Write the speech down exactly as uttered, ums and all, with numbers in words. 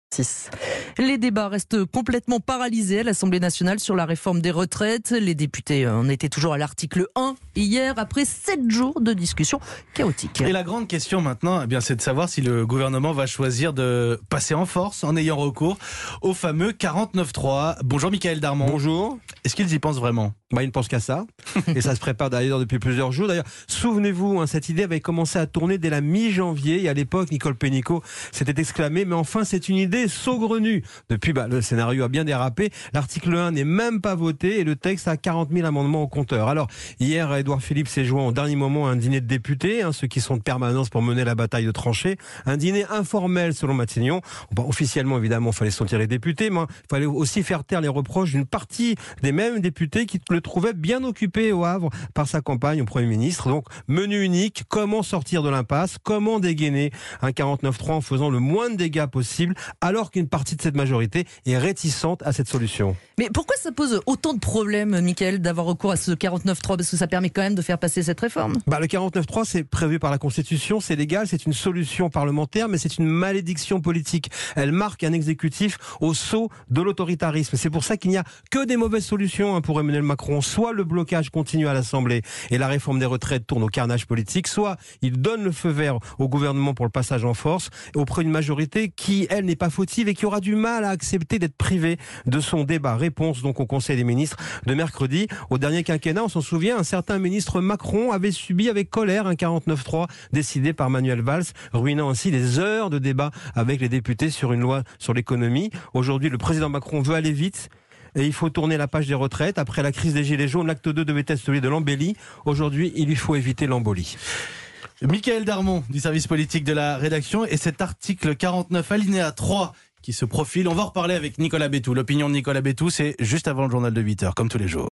six. Les débats restent complètement paralysés à l'Assemblée nationale sur la réforme des retraites. Les députés en étaient toujours à l'article un hier, après sept jours de discussion chaotique. Et la grande question maintenant, eh bien, c'est de savoir si le gouvernement va choisir de passer en force en ayant recours au fameux quarante-neuf trois. Bonjour Mickaël Darmon. Bonjour. Est-ce qu'ils y pensent vraiment ? Bah, ils ne pensent qu'à ça. Et ça se prépare d'ailleurs depuis plusieurs jours. D'ailleurs, souvenez-vous, hein, cette idée avait commencé à tourner dès la mi-janvier. Et à l'époque, Nicole Pénicaud s'était exclamé « Mais enfin, c'est une idée saugrenue !» Depuis, bah, le scénario a bien dérapé. L'article un n'est même pas voté et le texte a quarante mille amendements au compteur. Alors, hier, Édouard Philippe s'est joint au dernier moment à un dîner de députés, hein, ceux qui sont de permanence pour mener la bataille de tranchées. Un dîner informel, selon Matignon. Bon, officiellement, évidemment, il fallait sortir les députés, mais il fallait aussi faire taire les reproches d'une partie des mêmes députés qui le trouvaient bien occupé au Havre par sa campagne au Premier ministre. Donc, menu unique, comment sortir de l'impasse, comment dégainer un quarante-neuf trois en faisant le moins de dégâts possible, alors qu'une partie de cette majorité est réticente à cette solution. Mais pourquoi ça pose autant de problèmes, Mickaël, d'avoir recours à ce quarante-neuf trois ? Parce que ça permet quand même de faire passer cette réforme. Bah, le quarante-neuf trois, c'est prévu par la Constitution, c'est légal, c'est une solution parlementaire, mais c'est une malédiction politique. Elle marque un exécutif au sceau de l'autoritarisme. C'est pour ça qu'il n'y a que des mauvaises solutions hein, pour Emmanuel Macron. Soit le blocage continue à l'Assemblée et la réforme des retraites tourne au carnage politique, soit il donne le feu vert au gouvernement pour le passage en force auprès d'une majorité qui, elle, n'est pas fautive et qui aura du mal à accepter d'être privée de son débat. Réponse donc au Conseil des ministres de mercredi. Au dernier quinquennat, on s'en souvient, un certain ministre Macron avait subi avec colère un quarante-neuf trois décidé par Manuel Valls, ruinant ainsi des heures de débat avec les députés sur une loi sur l'économie. Aujourd'hui, le président Macron veut aller vite. Et il faut tourner la page des retraites. Après la crise des Gilets jaunes, l'acte deux devait être celui de l'embellie. Aujourd'hui, il lui faut éviter l'embolie. Mickaël Darmon, du service politique de la rédaction, et cet article quarante-neuf alinéa trois qui se profile. On va en reparler avec Nicolas Bétou. L'opinion de Nicolas Bétou, c'est juste avant le journal de huit heures, comme tous les jours.